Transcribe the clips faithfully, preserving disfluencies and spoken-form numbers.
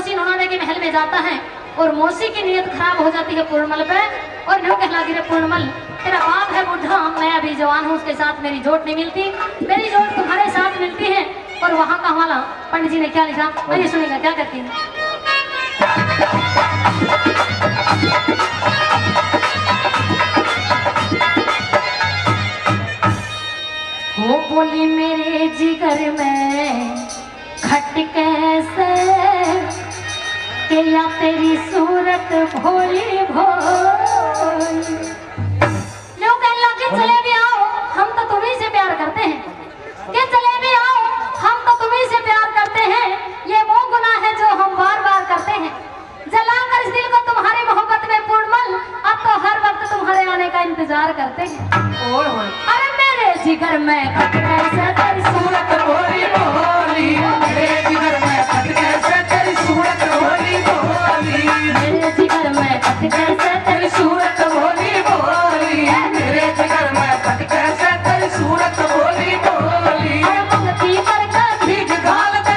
मौसी नौनाने के महल में जाता है और मौसी की नीयत खराब हो जाती है पूर्णमल पे। और न्यू कहला गिरे पूर्णमल तेरा बाप है बुढ़ा, मैं अभी जवान हूँ, उसके साथ मेरी जोट नहीं मिलती, मेरी जोट तुम्हारे साथ मिलती है। और वहाँ का हवाला पंडित जी ने क्या लिखा, आइए सुनेगा क्या कहती है। वो बोली मेरे जिगर में खट कैसे के या तेरी सूरत भोली भोली। लो कहला कि चले भी आओ, हम तो तुम्ही से प्यार करते हैं, कि चले भी आओ हम तो तुम्ही से प्यार करते हैं। ये वो गुनाह है जो हम बार बार करते हैं, जलाकर इस दिल को तुम्हारी मोहब्बत में पूर्णमल, अब तो हर वक्त तुम्हारे आने का इंतजार करते हैं। ओए ओए अरे मेरे जिगर में खट कैसे तेरी सूरत भोली भोली, मेरे जिगर में खट कैसे तेरी सूरत भोली भोली, मेरे जिगर में खट कैसे तेरी सूरत भोली भोली, मेरे जिगर में खट कैसे तेरी सूरत भोली भोली। अरे पंक्ति पर का भीख डाल दे,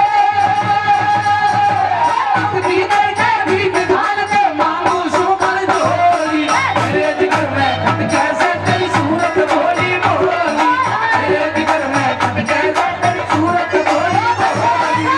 पंक्ति पर का भीख डाल दे, मांगू सुपर झोली, मेरे जिगर में खट कैसे तेरी सूरत भोली भोली, मेरे जिगर में खट कैसे तेरी सूरत भोली भोली।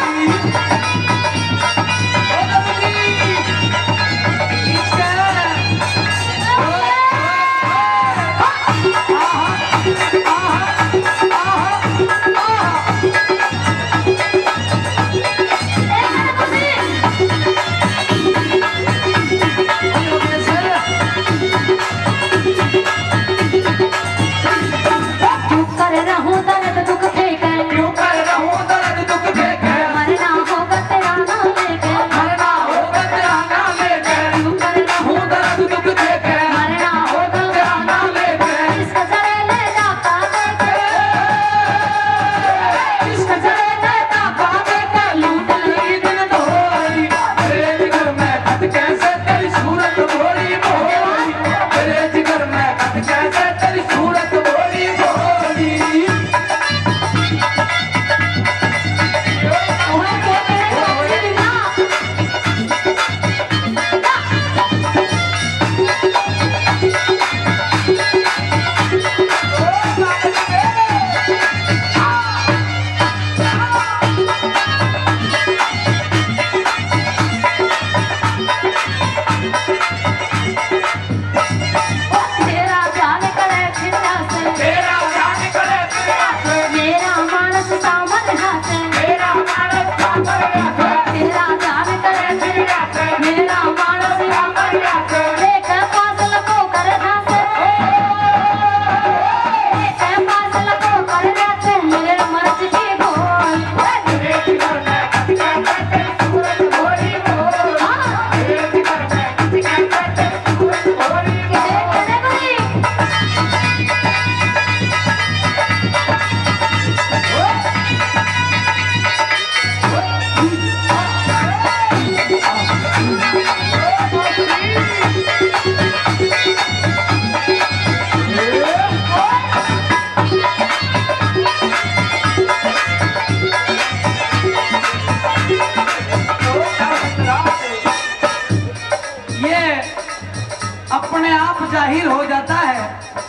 अपने आप जाहिर हो जाता है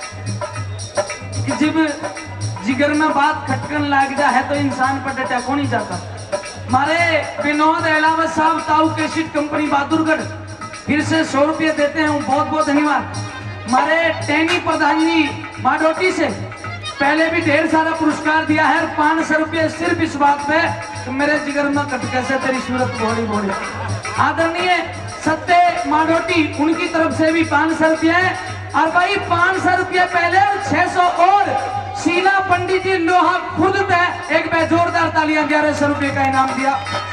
कि जब जिगर में बात खटकन लग जा है तो इंसान पर डटा को नहीं जाता। हमारे विनोद अहलावत साहब ताऊ केसिट कंपनी बहादुरगढ़ फिर से सौ रुपये देते हैं, बहुत बहुत धन्यवाद। हमारे टैनी प्रधान जी माडोटी से पहले भी ढेर सारा पुरस्कार दिया है, पाँच सौ रुपये सिर्फ इस बात पे तो मेरे जिगर में कट कैसे तेरी सूरत भोली भोली। आदरणीय सत्य माडोटी उनकी तरफ से भी पाँच सौ रुपये और भाई पाँच सौ रुपये पहले और छह सौ और शीला पंडित जी लोहा खुद पे एक पे जोरदार तालियां ग्यारह सौ रुपये का इनाम दिया।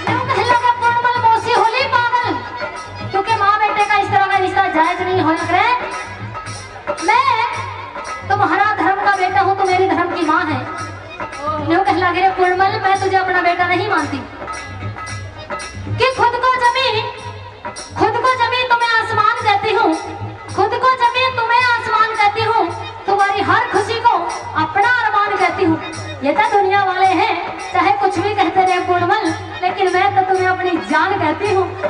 क्योंकि माँ बेटे का इस तरह का रिश्ता जायज नहीं हो लग रहा है। मैं तुम्हारा धर्म का बेटा हूँ, तो मेरी धर्म की माँ है। न्यू कहला गिरे पूर्णमल, मैं तुझे अपना बेटा नहीं मानती कि खुद को जमीन खुद को जमीन तुम्हें आसमान कहती हूँ, खुद को जमीन तुम्हें आसमान कहती हूँ, तुम्हारी हर खुशी को अपना अरमान कहती हूँ। ये तो दुनिया वाले हैं चाहे कुछ भी कहते रहे पूर्णमल, लेकिन मैं तो तुम्हें अपनी जान कहती हूँ।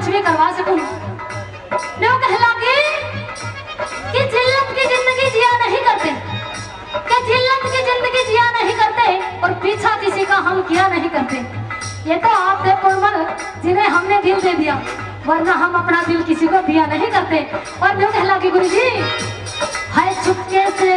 भी करवा सकूं। मैं कहला कि कि जिल्लत की जिंदगी जिया नहीं करते, कि जिल्लत की जिंदगी जिया नहीं करते और पीछा किसी का हम किया नहीं करते। ये तो आप थे पुरमन जिन्हें हमने दिल दे दिया, वरना हम अपना दिल किसी को दिया नहीं करते। और मैं कहला कि गुरुजी है चुपके से